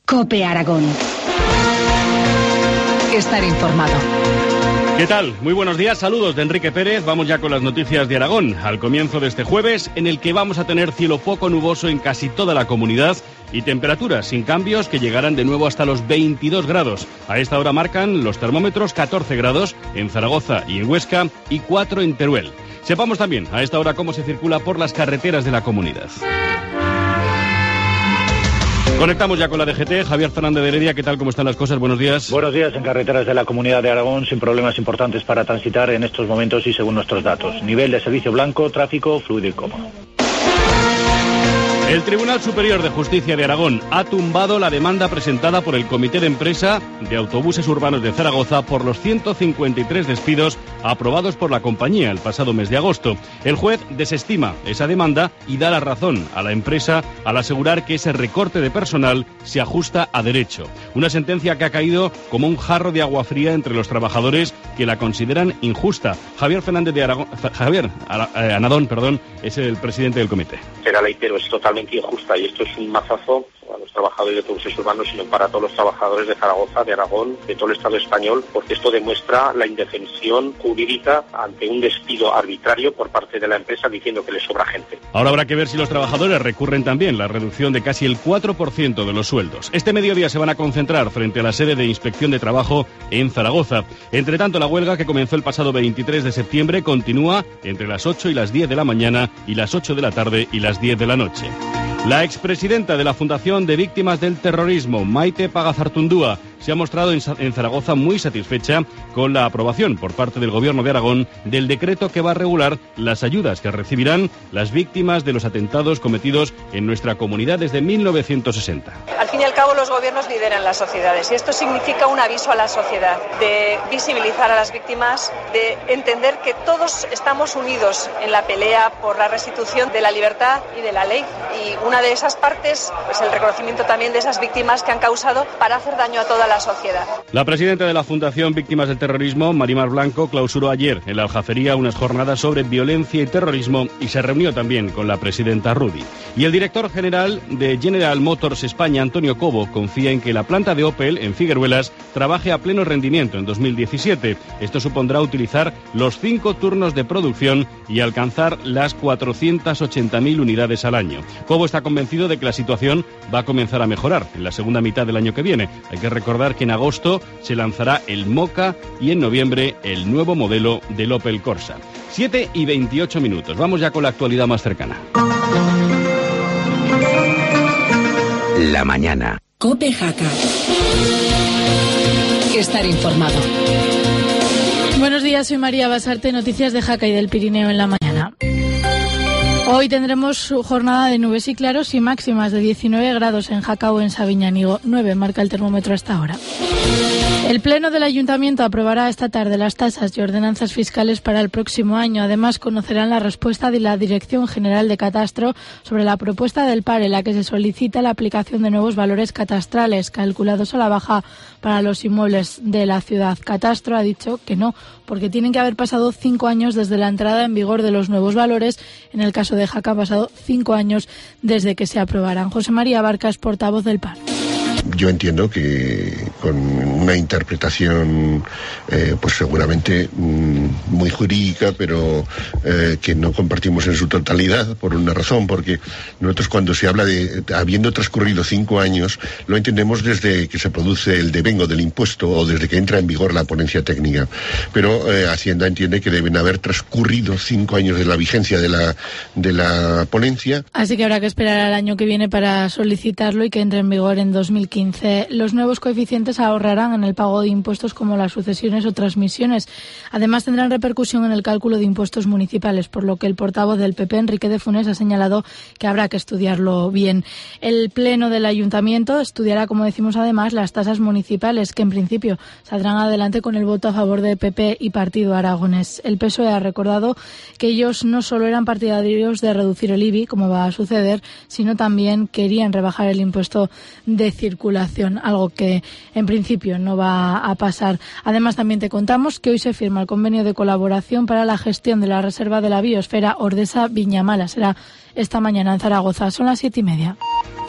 COPE Aragón. Estar informado. ¿Qué tal? Muy buenos días, saludos de Enrique Pérez. Vamos ya con las noticias de Aragón, al comienzo de este jueves, en el que vamos a tener cielo poco nuboso en casi toda la comunidad y temperaturas sin cambios que llegarán de nuevo hasta los 22 grados. A esta hora marcan los termómetros 14 grados en Zaragoza y en Huesca y 4 en Teruel. Sepamos también a esta hora cómo se circula por las carreteras de la comunidad. Conectamos ya con la DGT. Javier Fernández de Heredia, ¿qué tal? ¿Cómo están las cosas? Buenos días. Buenos días. En carreteras de la Comunidad de Aragón, sin problemas importantes para transitar en estos momentos y según nuestros datos. Nivel de servicio blanco, tráfico fluido y cómodo. El Tribunal Superior de Justicia de Aragón ha tumbado la demanda presentada por el Comité de Empresa de Autobuses Urbanos de Zaragoza por los 153 despidos aprobados por la compañía el pasado mes de agosto. El juez desestima esa demanda y da la razón a la empresa al asegurar que ese recorte de personal se ajusta a derecho. Una sentencia que ha caído como un jarro de agua fría entre los trabajadores que la consideran injusta. Javier Fernández de Aragón, Anadón, es el presidente del comité. Será reitero, es totalmente injusta y esto es un mazazo a los trabajadores de autobuses urbanos, sino para todos los trabajadores de Zaragoza, de Aragón, de todo el Estado español, porque esto demuestra la indefensión jurídica ante un despido arbitrario por parte de la empresa diciendo que le sobra gente. Ahora habrá que ver si los trabajadores recurren también la reducción de casi el 4% de los sueldos. Este mediodía se van a concentrar frente a la sede de Inspección de Trabajo en Zaragoza. Entre tanto, la huelga que comenzó el pasado 23 de septiembre continúa entre las 8 y las 10 de la mañana y las 8 de la tarde y las 10 de la noche. La expresidenta de la Fundación de Víctimas del Terrorismo, Maite Pagazartundúa, se ha mostrado en Zaragoza muy satisfecha con la aprobación por parte del Gobierno de Aragón del decreto que va a regular las ayudas que recibirán las víctimas de los atentados cometidos en nuestra comunidad desde 1960. Al fin y al cabo, los gobiernos lideran las sociedades y esto significa un aviso a la sociedad de visibilizar a las víctimas, de entender que todos estamos unidos en la pelea por la restitución de la libertad y de la ley. Y una de esas partes es el reconocimiento también de esas víctimas que han causado para hacer daño a toda la sociedad. La presidenta de la Fundación Víctimas del Terrorismo, Marimar Blanco, clausuró ayer en la Aljafería unas jornadas sobre violencia y terrorismo y se reunió también con la presidenta Rudy. Y el director general de General Motors España, Antonio Cobo, confía en que la planta de Opel en Figueruelas trabaje a pleno rendimiento en 2017. Esto supondrá utilizar los 5 turnos de producción y alcanzar las 480.000 unidades al año. Cobo está convencido de que la situación va a comenzar a mejorar en la segunda mitad del año que viene. Hay que recordar que en agosto se lanzará el Moka y en noviembre el nuevo modelo del Opel Corsa. 7:28. Vamos ya con la actualidad más cercana. La mañana. COPE Jaca. Estar informado. Buenos días, soy María Basarte, noticias de Jaca y del Pirineo en la mañana. Hoy tendremos jornada de nubes y claros y máximas de 19 grados en Jaca o en Sabiñánigo. 9 marca el termómetro hasta ahora. El Pleno del Ayuntamiento aprobará esta tarde las tasas y ordenanzas fiscales para el próximo año. Además, conocerán la respuesta de la Dirección General de Catastro sobre la propuesta del PAR en la que se solicita la aplicación de nuevos valores catastrales calculados a la baja para los inmuebles de la ciudad. Catastro ha dicho que no, porque tienen que haber pasado 5 años desde la entrada en vigor de los nuevos valores. En el caso de Jaca, han pasado 5 años desde que se aprobaran. José María Barcas, portavoz del PAR. Yo entiendo que con una interpretación pues seguramente muy jurídica, pero que no compartimos en su totalidad por una razón, porque nosotros cuando se habla de habiendo transcurrido 5 años, lo entendemos desde que se produce el devengo del impuesto o desde que entra en vigor la ponencia técnica, pero Hacienda entiende que deben haber transcurrido 5 años de la vigencia de la ponencia. Así que habrá que esperar al año que viene para solicitarlo y que entre en vigor en 2015. Los nuevos coeficientes ahorrarán en el pago de impuestos como las sucesiones o transmisiones. Además, tendrán repercusión en el cálculo de impuestos municipales, por lo que el portavoz del PP, Enrique de Funes, ha señalado que habrá que estudiarlo bien. El Pleno del Ayuntamiento estudiará, como decimos, además, las tasas municipales, que en principio saldrán adelante con el voto a favor de PP y Partido Aragonés. El PSOE ha recordado que ellos no solo eran partidarios de reducir el IBI, como va a suceder, sino también querían rebajar el impuesto de circulación, algo que en principio no va a pasar. Además, también te contamos que hoy se firma el convenio de colaboración para la gestión de la Reserva de la Biosfera Ordesa-Viñamala. Será esta mañana en Zaragoza. Son las 7:30.